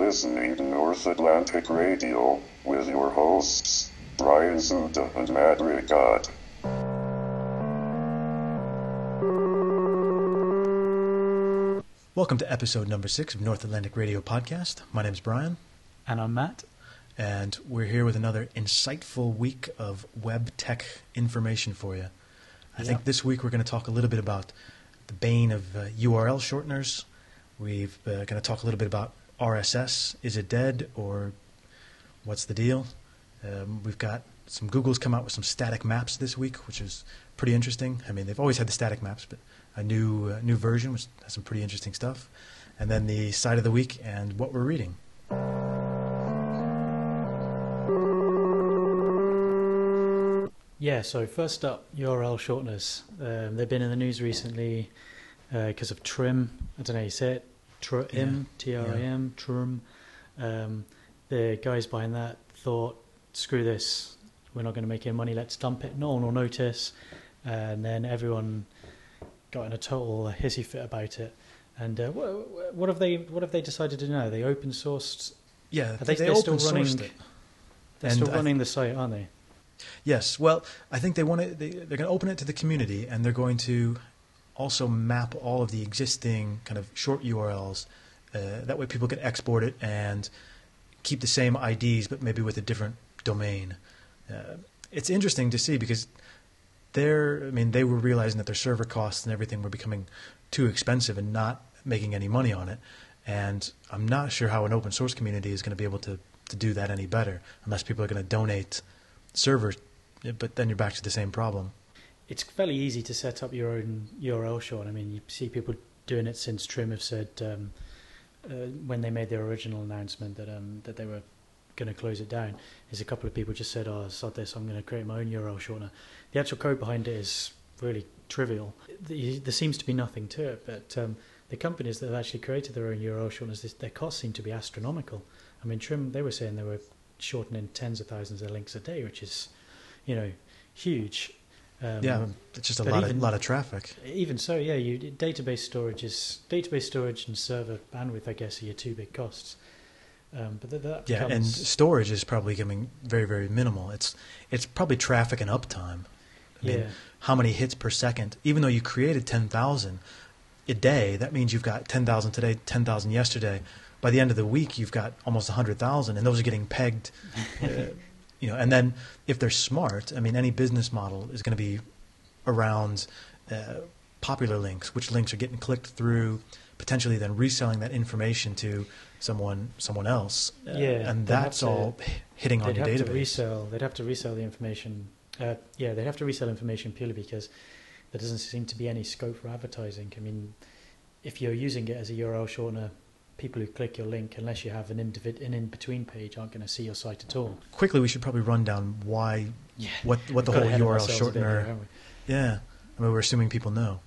listening to North Atlantic Radio with your hosts, Brian Zuta and Matt Rickott. Welcome to episode number 6 of North Atlantic Radio Podcast. My name is Brian. And I'm Matt. And we're here with another insightful week of web tech information for you. I think this week we're going to talk a little bit about the bane of URL shorteners. We're going to talk a little bit about RSS. Is it dead or what's the deal? We've got Google's come out with some static maps this week, which is pretty interesting. I mean, they've always had the static maps, but a new version which has some pretty interesting stuff. And then the side of the week and what we're reading. Yeah, so first up, URL shorteners. They've been in the news recently because of Trim. I don't know how you say it. Trim, T-R-I-M, Trim. The guys behind that thought, screw this, we're not going to make any money, let's dump it, no one will notice. And then everyone got in a total hissy fit about it. And what have they decided to do now? They open sourced. Yeah, they're still running it. They're still running the site, aren't they? Yes. Well, I think they're going to open it to the community, and they're going to also map all of the existing kind of short URLs. That way, people can export it and keep the same IDs, but maybe with a different domain. It's interesting to see because they were realizing that their server costs and everything were becoming too expensive and not making any money on it. And I'm not sure how an open source community is going to be able to do that any better unless people are going to donate servers, but then you're back to the same problem. It's fairly easy to set up your own URL short. I mean, you see people doing it since Trim have said when they made their original announcement that they were going to close it down, is a couple of people just said, oh, sod this, I'm going to create my own URL shortener. The actual code behind it is really trivial. There seems to be nothing to it, but the companies that have actually created their own URL shorteners, their costs seem to be astronomical. I mean, Trim, they were saying they were shortening tens of thousands of links a day, which is, huge. It's just a lot of traffic. Even so, database storage and server bandwidth, I guess, are your two big costs. But that becomes... and storage is probably becoming very, very minimal. It's probably traffic and uptime. I mean, how many hits per second? Even though you created 10,000 a day, that means you've got 10,000 today, 10,000 yesterday. By the end of the week, you've got almost 100,000, and those are getting pegged. And then if they're smart, I mean, any business model is going to be around popular links, which links are getting clicked through, potentially then reselling that information to someone else. And that's all hitting on your database. They'd have to resell the information. They'd have to resell information purely because there doesn't seem to be any scope for advertising. I mean, if you're using it as a URL shortener, people who click your link, unless you have an in-between page, aren't going to see your site at all. Quickly, we should probably run down what the whole URL shortener... I mean, we're assuming people know.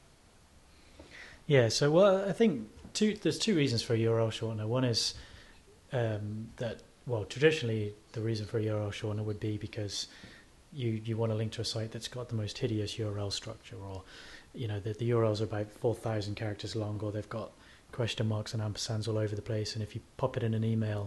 Yeah, so, I think there's two reasons for a URL shortener. One is traditionally the reason for a URL shortener would be because you want to link to a site that's got the most hideous URL structure, or, the URLs are about 4,000 characters long, or they've got question marks and ampersands all over the place, and if you pop it in an email,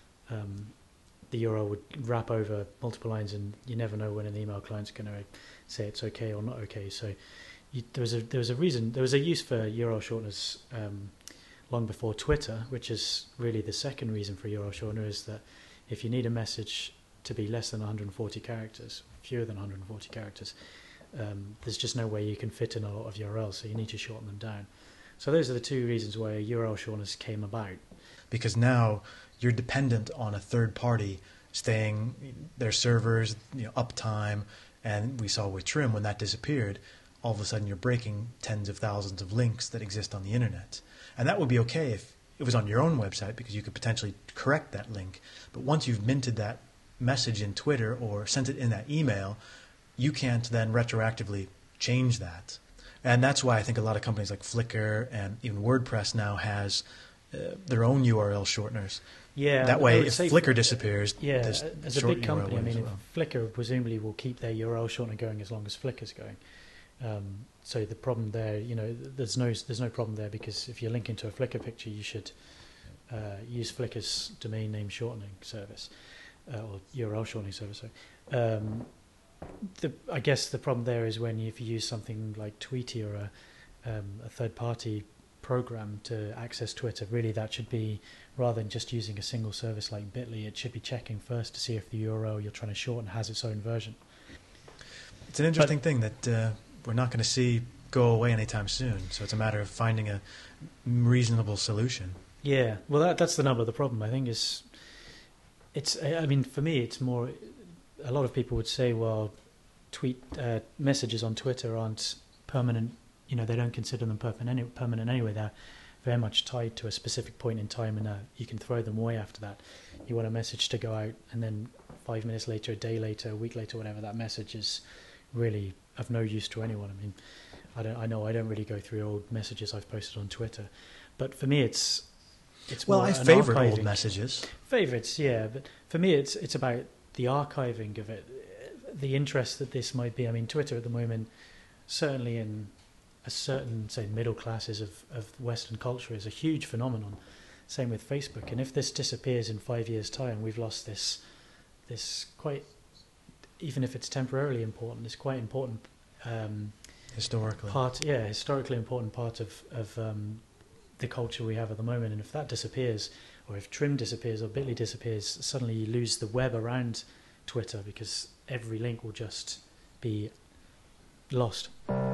the URL would wrap over multiple lines, and you never know when an email client's going to say it's okay or not okay. So there was a use for URL shorteners long before Twitter, which is really the second reason for URL shortener, is that if you need a message to be less than 140 characters, fewer than 140 characters, there's just no way you can fit in a lot of URLs, so you need to shorten them down. So those are the two reasons why URL shorteners came about. Because now you're dependent on a third party staying their servers, uptime, and we saw with Trim when that disappeared, all of a sudden you're breaking tens of thousands of links that exist on the internet. And that would be okay if it was on your own website because you could potentially correct that link. But once you've minted that message in Twitter or sent it in that email, you can't then retroactively change that. And that's why I think a lot of companies like Flickr and even WordPress now has their own URL shorteners. Yeah. That way, if Flickr disappears, as a big company, Flickr presumably will keep their URL shortener going as long as Flickr's going. So the problem there, there's no problem there, because if you're linking to a Flickr picture, you should use Flickr's domain name shortening service, or URL shortening service. Sorry. I guess the problem there is if you use something like Tweety or a third-party program to access Twitter, really that should be, rather than just using a single service like Bitly, it should be checking first to see if the URL you're trying to shorten has its own version. It's an interesting thing that we're not going to see go away anytime soon, so it's a matter of finding a reasonable solution. Yeah, well, that's the nub of the problem, I think, is I mean, for me, it's more, a lot of people would say, well, messages on Twitter aren't permanent, they don't consider them permanent anyway. They're very much tied to a specific point in time, and you can throw them away after that. You want a message to go out, and then 5 minutes later, a day later, a week later, whatever, that message is really of no use to anyone. I mean, I don't really go through old messages I've posted on Twitter, but for me, it's well, more I favorite old messages. Favorites, yeah, but for me, it's about the archiving of it, the interest that this might be. I mean, Twitter at the moment, certainly in a certain, say, middle classes of Western culture, is a huge phenomenon. Same with Facebook. And if this disappears in 5 years' time, we've lost this quite, even if it's temporarily important, this quite important historically important part of the culture we have at the moment. And if that disappears, or if Trim disappears or Bitly disappears, suddenly you lose the web around Twitter, because every link will just be lost.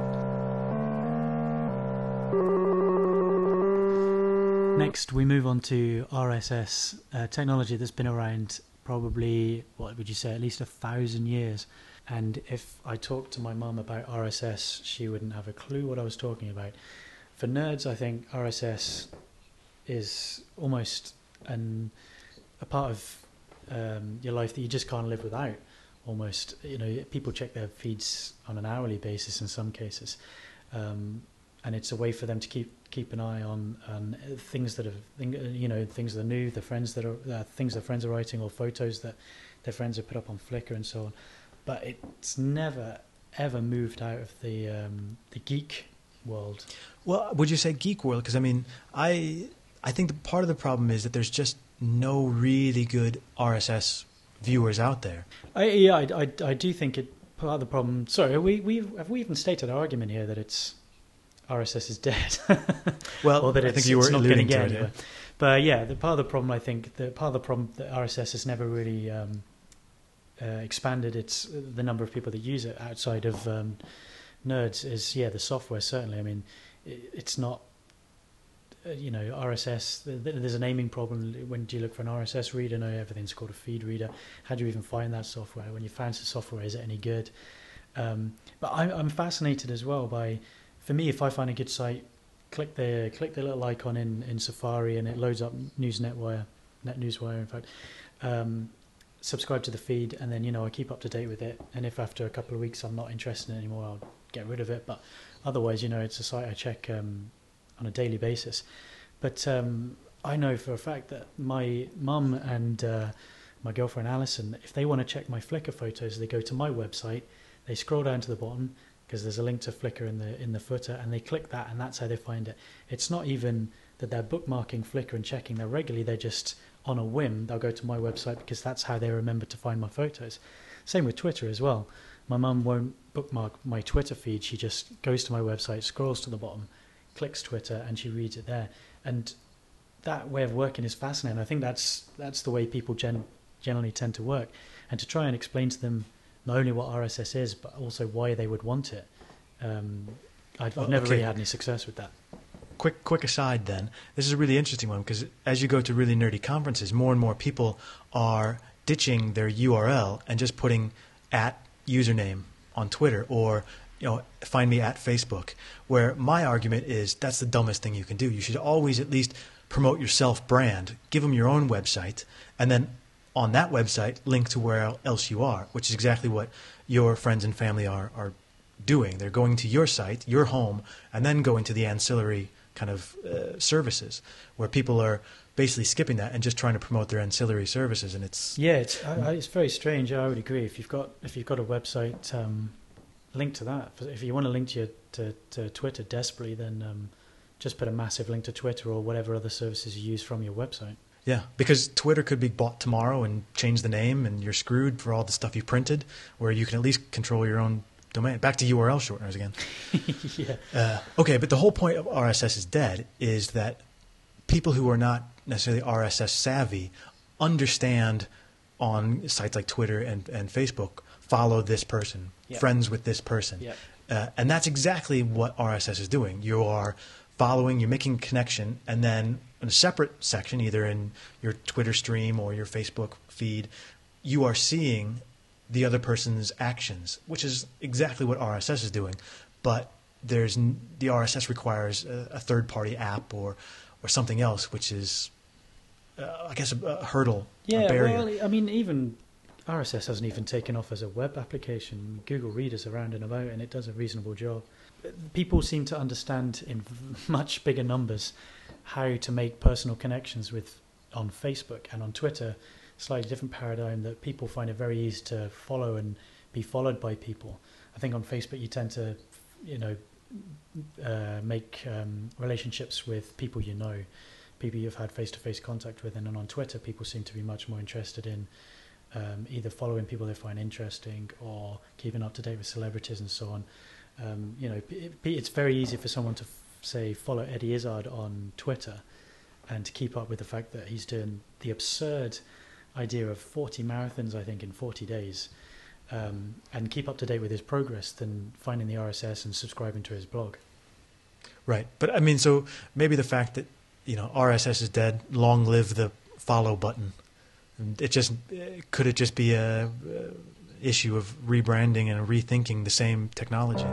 Next, we move on to RSS, technology that's been around probably, what would you say, at least 1,000 years. And if I talked to my mum about RSS, she wouldn't have a clue what I was talking about. For nerds, I think RSS is almost a part of your life that you just can't live without. Almost, people check their feeds on an hourly basis in some cases, and it's a way for them to keep an eye on things that things that are new, things their friends are writing, or photos that their friends have put up on Flickr and so on. But it's never ever moved out of the geek world. Well, would you say geek world? Because I mean, I think part of the problem is that there's just no really good RSS viewers out there. I do think part of the problem. Sorry, have we even stated our argument here that it's RSS is dead? Well, or that I think you were alluding to it. Yeah. But yeah, part of the problem that RSS has never really expanded the number of people that use it outside of nerds is the software. Certainly, I mean, it's not. RSS, there's a naming problem. When do you look for an RSS reader? No, everything's called a feed reader. How do you even find that software? When you find the software, is it any good? But I'm fascinated as well by, for me, if I find a good site, click the little icon in Safari and it loads up NetNewsWire, in fact. Subscribe to the feed, and then I keep up to date with it. And if after a couple of weeks I'm not interested in it anymore, I'll get rid of it. But otherwise, it's a site I check on a daily basis. But I know for a fact that my mum and my girlfriend Alison, if they want to check my Flickr photos, they go to my website, they scroll down to the bottom because there's a link to Flickr in the footer, and they click that, and that's how they find it. It's not even that they're bookmarking Flickr and checking there regularly. They're just on a whim, they'll go to my website because that's how they remember to find my photos. Same with Twitter as well. My mum won't bookmark my Twitter feed. She just goes to my website, scrolls to the bottom, clicks Twitter, and she reads it there. And that way of working is fascinating. I think that's the way people generally tend to work. And to try and explain to them not only what RSS is, but also why they would want it, I've never really had any success with that. Quick aside then. This is a really interesting one, because as you go to really nerdy conferences, more and more people are ditching their URL and just putting @username on Twitter, or find me at Facebook, where my argument is that's the dumbest thing you can do. You should always at least promote your self-brand, give them your own website, and then on that website link to where else you are, which is exactly what your friends and family are doing. They're going to your site, your home, and then going to the ancillary kind of services, where people are basically skipping that and just trying to promote their ancillary services. And it's it's very strange. I would agree. If you've got a website, link to that. If you want to link to Twitter desperately, then just put a massive link to Twitter or whatever other services you use from your website. Yeah, because Twitter could be bought tomorrow and change the name, and you're screwed for all the stuff you printed, where you can at least control your own domain. Back to URL shorteners again. Yeah. Okay, but the whole point of RSS is dead is that people who are not necessarily RSS savvy understand on sites like Twitter and Facebook, follow this person, Yep. friends with this person. Yep. And that's exactly what RSS is doing. You are following, you're making a connection, and then in a separate section, either in your Twitter stream or your Facebook feed, you are seeing the other person's actions, which is exactly what RSS is doing. But the RSS requires a third-party app or something else, which is, I guess, a hurdle, a barrier. Well, I mean, even RSS hasn't even taken off as a web application. Google Reader's around and about, and it does a reasonable job. People seem to understand in much bigger numbers how to make personal connections on Facebook and on Twitter. Slightly different paradigm that people find it very easy to follow and be followed by people. I think on Facebook you tend to, make relationships with people people you've had face-to-face contact with, and then on Twitter people seem to be much more interested in either following people they find interesting or keeping up to date with celebrities and so on. It's very easy for someone to say follow Eddie Izzard on Twitter and to keep up with the fact that he's doing the absurd idea of 40 marathons, I think, in 40 days, and keep up to date with his progress than finding the RSS and subscribing to his blog. Right. But I mean, so maybe the fact that, RSS is dead, long live the follow button. And could it just be a issue of rebranding and rethinking the same technology?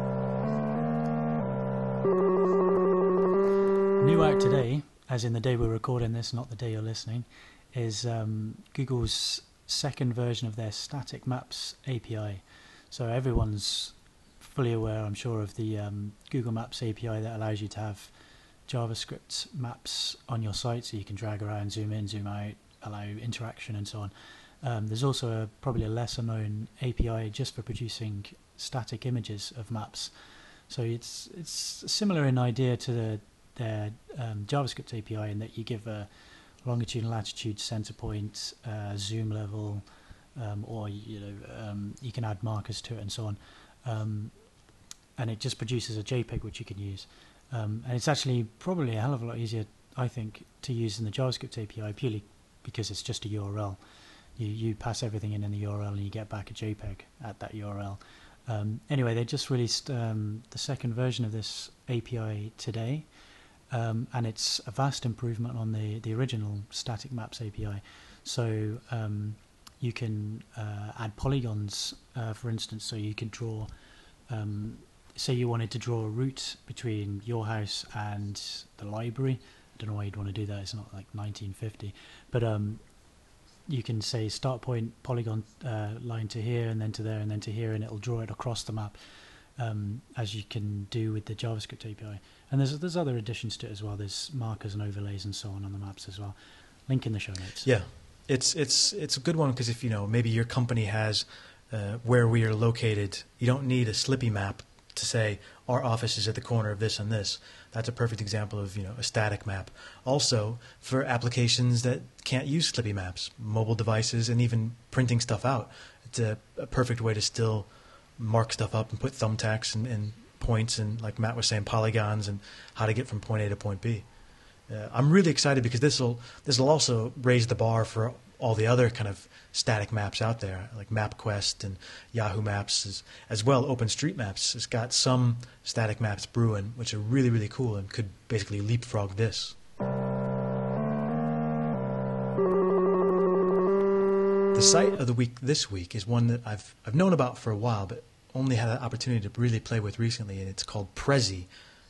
New out today, as in the day we're recording this, not the day you're listening, is Google's second version of their static maps API. So everyone's fully aware, I'm sure, of the Google Maps API that allows you to have JavaScript maps on your site, so you can drag around, zoom in, zoom out, allow interaction and so on. There's also probably a lesser known API just for producing static images of maps. So it's similar in idea to their JavaScript API in that you give a longitude and latitude, center point, zoom level, or you can add markers to it and so on, and it just produces a JPEG which you can use. And it's actually probably a hell of a lot easier, I think, to use in the JavaScript API purely because it's just a URL. You pass everything in the URL and you get back a JPEG at that URL. Anyway, they just released the second version of this API today, and it's a vast improvement on the original static maps API. So you can add polygons, for instance, so you could draw, say you wanted to draw a route between your house and the library. I don't know why you'd want to do that, it's not like 1950, but you can say start point polygon line to here and then to there and then to here, and it'll draw it across the map, as you can do with the JavaScript API. And there's other additions to it as well. There's markers and overlays and so on the maps as well. Link in the show notes. Yeah, it's a good one because if maybe your company has where we are located, you don't need a Slippy map to say our office is at the corner of this and this. That's a perfect example of a static map. Also, for applications that can't use Slippy maps, mobile devices, and even printing stuff out, it's a perfect way to still mark stuff up and put thumbtacks and points and, like Matt was saying, polygons and how to get from point A to point B. I'm really excited because this will also raise the bar for all the other kind of static maps out there, like MapQuest and Yahoo Maps, as well. OpenStreetMaps has got some static maps brewing, which are really, really cool and could basically leapfrog this. The site of the week this week is one that I've known about for a while, but only had an opportunity to really play with recently, and it's called Prezi,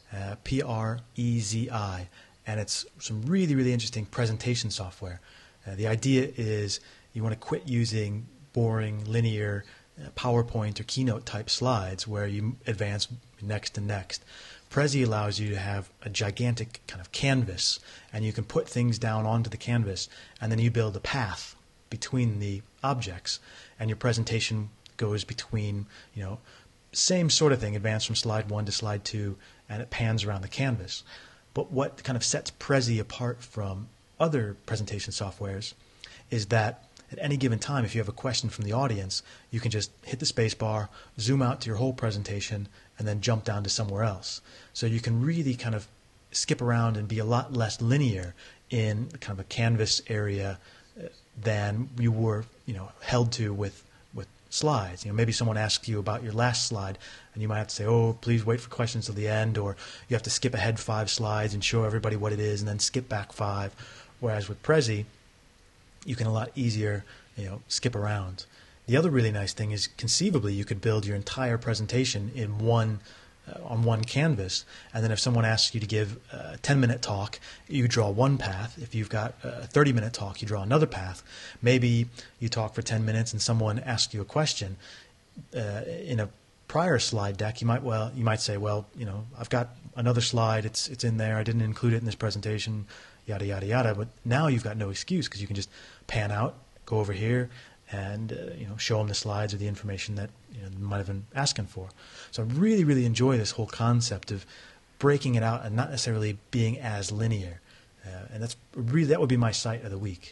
Prezi, and it's some really, really interesting presentation software. The idea is you want to quit using boring, linear PowerPoint or Keynote type slides where you advance next and next. Prezi allows you to have a gigantic kind of canvas, and you can put things down onto the canvas, and then you build a path between the objects, and your presentation goes between, same sort of thing, advance from slide 1 to slide 2, and it pans around the canvas. But what kind of sets Prezi apart from other presentation softwares is that at any given time, if you have a question from the audience, you can just hit the space bar, zoom out to your whole presentation, and then jump down to somewhere else. So you can really kind of skip around and be a lot less linear in kind of a Canvas area than you were, held to with slides. Maybe someone asks you about your last slide, and you might have to say, "Oh, please wait for questions till the end," or you have to skip ahead 5 slides and show everybody what it is, and then skip back 5. Whereas with Prezi, you can a lot easier, skip around. The other really nice thing is conceivably you could build your entire presentation in on one canvas, and then if someone asks you to give a 10-minute talk, you draw one path. If you've got a 30-minute talk, you draw another path. Maybe you talk for 10 minutes and someone asks you a question. In a prior slide deck, you might say, well, I've got another slide, it's in there, I didn't include it in this presentation, yada, yada, yada. But now you've got no excuse because you can just pan out, go over here, and show them the slides or the information that you might have been asking for. So I really, really enjoy this whole concept of breaking it out and not necessarily being as linear. And that would be my site of the week.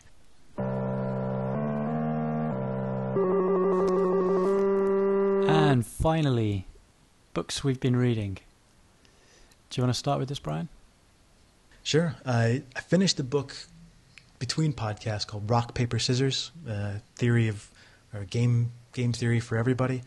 And finally, books we've been reading. Do you want to start with this, Brian? Sure. I finished a book between podcasts called Rock, Paper, Scissors, game theory for everybody.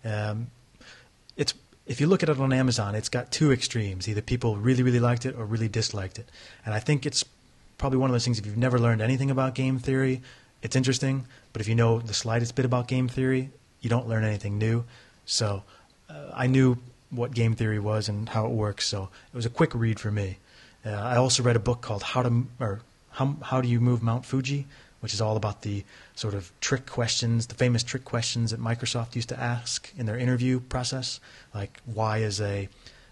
If you look at it on Amazon, it's got 2 extremes. Either people really, really liked it or really disliked it. And I think it's probably one of those things, if you've never learned anything about game theory, it's interesting. But if you know the slightest bit about game theory, you don't learn anything new. So I knew what game theory was and how it works, so it was a quick read for me. I also read a book called How Do You Move Mount Fuji, which is all about the sort of trick questions, the famous trick questions that Microsoft used to ask in their interview process, like why is a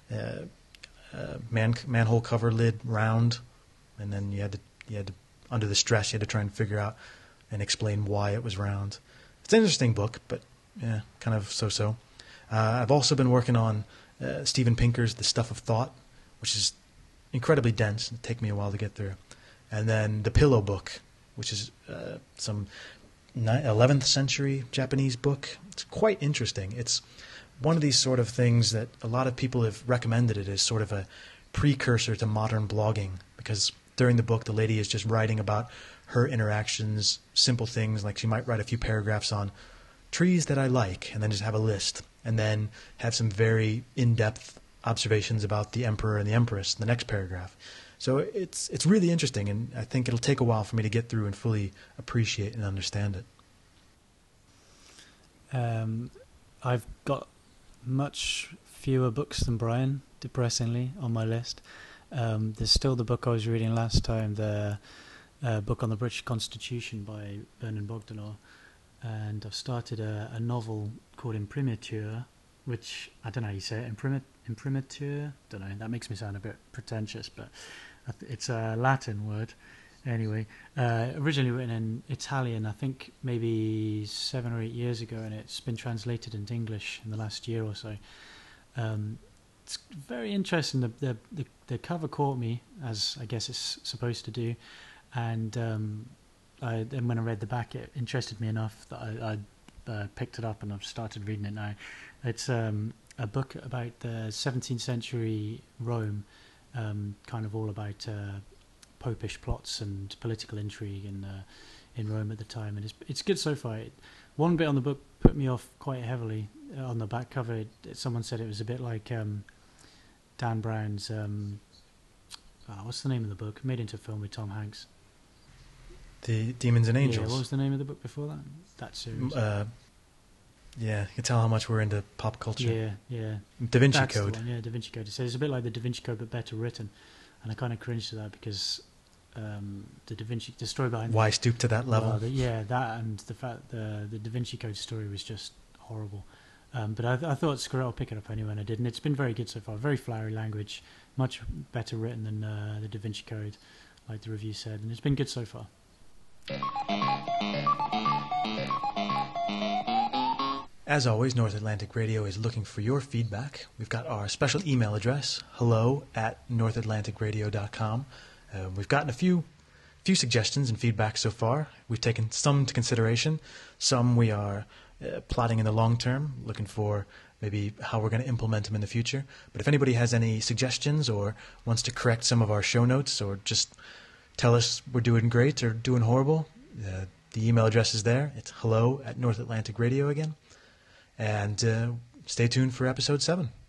manhole cover lid round, and then you had to under the stress you had to try and figure out and explain why it was round. It's an interesting book, but yeah, kind of so-so. I've also been working on Steven Pinker's The Stuff of Thought, which is incredibly dense. It'll take me a while to get through. And then The Pillow Book, which is some 11th century Japanese book. It's quite interesting. It's one of these sort of things that a lot of people have recommended it as sort of a precursor to modern blogging, because during the book the lady is just writing about her interactions, simple things like she might write a few paragraphs on trees that I like and then just have a list, and then have some very in-depth observations about the emperor and the empress in the next paragraph. So it's really interesting, and I think it'll take a while for me to get through and fully appreciate and understand it. I've got much fewer books than Brian, depressingly, on my list. There's still the book I was reading last time, the book on the British Constitution by Vernon Bogdanor, and I've started a novel called Imprimatur, which, I don't know how you say it, Imprimatur? Don't know, that makes me sound a bit pretentious, but it's a Latin word. Anyway, originally written in Italian, I think maybe 7 or 8 years ago, and it's been translated into English in the last year or so. It's very interesting. The cover caught me, as I guess it's supposed to do, and then when I read the back, it interested me enough that I picked it up and I've started reading it now. It's a book about the 17th century Rome, kind of all about popish plots and political intrigue in Rome at the time, and it's good so far. One bit on the book put me off quite heavily. On the back cover, someone said it was a bit like Dan Brown's what's the name of the book made into a film with Tom Hanks? The Demons and Angels. Yeah, what was the name of the book before that? That series. Yeah, you can tell how much we're into pop culture. Yeah. Da Vinci That's Code. The one, yeah, Da Vinci Code. So it's a bit like the Da Vinci Code, but better written. And I kind of cringe to that because the story behind why stoop to that level? That and the fact the Da Vinci Code story was just horrible. But I thought, screw it, I'll pick it up anyway, and I did. And it's been very good so far. Very flowery language, much better written than the Da Vinci Code, like the review said. And it's been good so far. As always, North Atlantic Radio is looking for your feedback. We've got our special email address, hello@northatlanticradio.com. We've gotten a few suggestions and feedback so far. We've taken some to consideration. Some we are plotting in the long term, looking for maybe how we're going to implement them in the future. But if anybody has any suggestions or wants to correct some of our show notes or just tell us we're doing great or doing horrible, the email address is there. It's hello@northatlanticradio again. And stay tuned for episode 7.